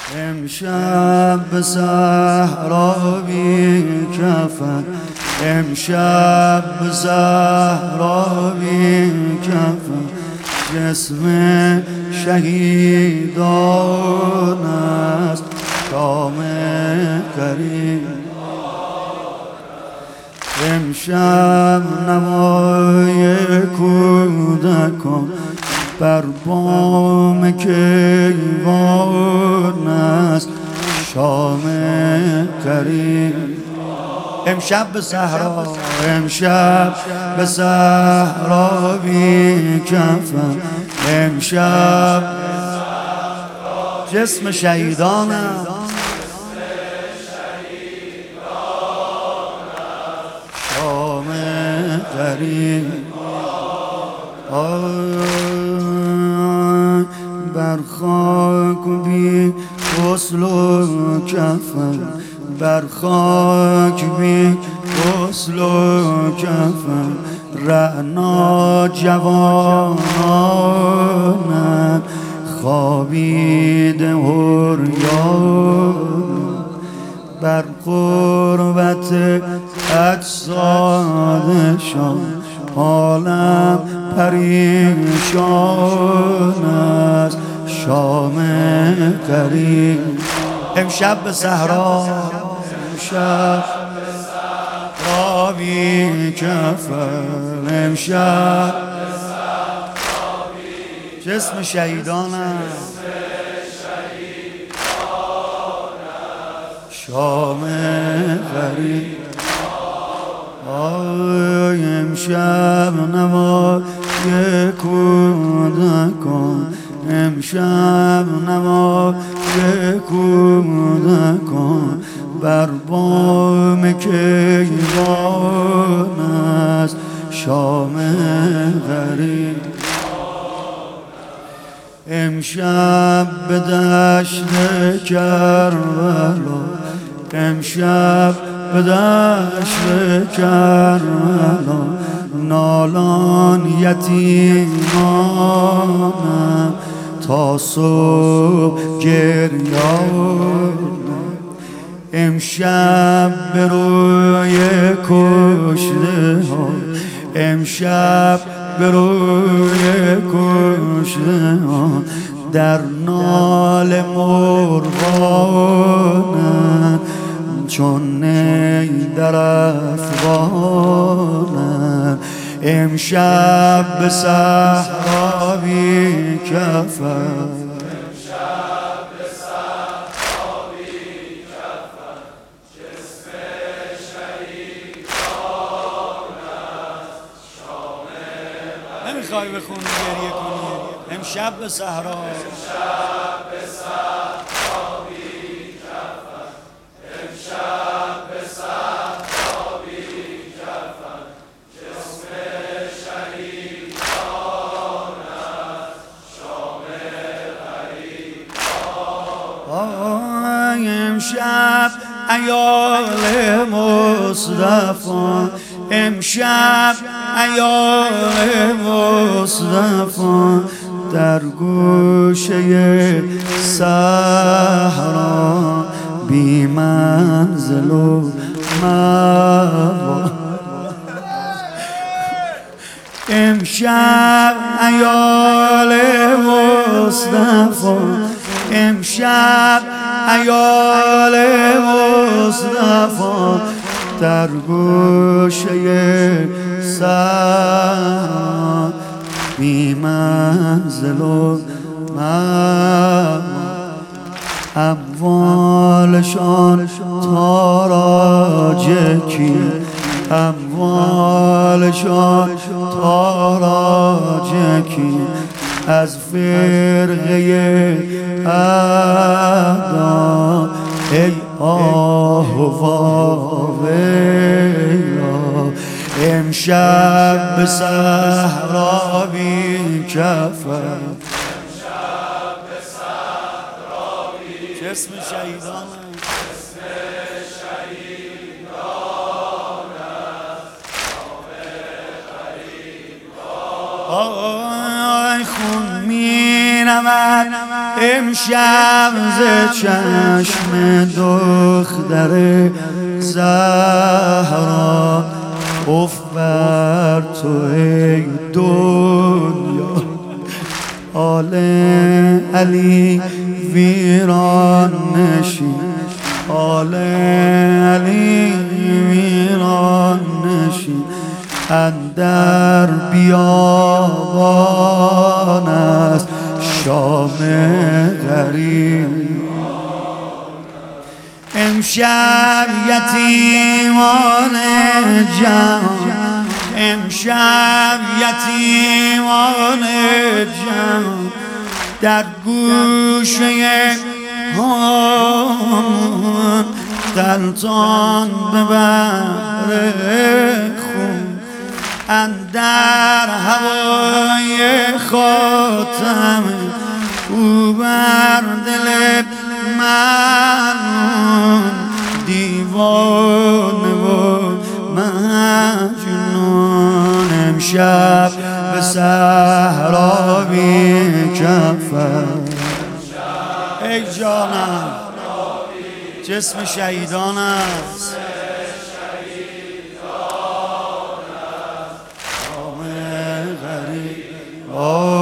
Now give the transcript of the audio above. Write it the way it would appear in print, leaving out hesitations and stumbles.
امشب به صحرا بی کفن، امشب به صحرا بی کفن، جسم شهیدان است شام قریب. امشب نوای کودکان بر بام کیوان است شام قریب. امشب به صحرا، امشب به صحرا بی کفن، امشب جسم شهیدان است شام قریب. بر خاک بی غسل و کفن، بر خاک بی غسل و کفن، رعنا جوانان خوابیده عریان، بر قربت اجسادشان عالم پریشان است شام قریب. امشب به صحرا، امشب را بی کفن، امشب جسم شهیدان است شام قریب. امشب نوای کودکان، امشب نوای کودکان بر بام کیوان است شام قریب. امشب به دشت کربلا، امشب به دشت کربلا نالان یتیمانم تا صبح گریان. امشب به روی کشته ها، امشب به روی کشته ها در نال مرغانم چون نی در افغانم. امشب به صحرا بی کفن، امشب به صحرا بی کفن، جسم شهیدان است شام قریب. نمیخوای بخونی گریه کنی؟ امشب به صحرا، امشب به صحرا بی کفن، امشب به صحرا بی کفن، جسم شهیدان است شام قریب. امشب عیال مصطفی، امشب عیال مصطفی در گوشه صحرا بی منزل و مأوا. امشب عیال مصطفی، امشب عیال مصطفی در گوشه صحرا بی منزل و مأوا. اموالشان تاراج کی، اموالشان تاراج کی از فرقه اعدا ای آه و ویلا. امشب به صحرا بی کفن، امشب به صحرا بی کفن، جسم شهیدان است شام قریب. آی خون می نمد امشب ز چشم دختر زهرا اف بر تو ای دنیا، آل علی ویران نشین، آل علی ویران نشین، اندر بیابان است شام غریب. امشب یتیمان جهان، امشب یتیمان جهان در گوشه هان غلطان به بحر خون، اندر هوای خاتم او بر دل من دیوانه و مجنون. امشب به صحرا بی کفن، ای جانم جسم شهیدان است، شام غریب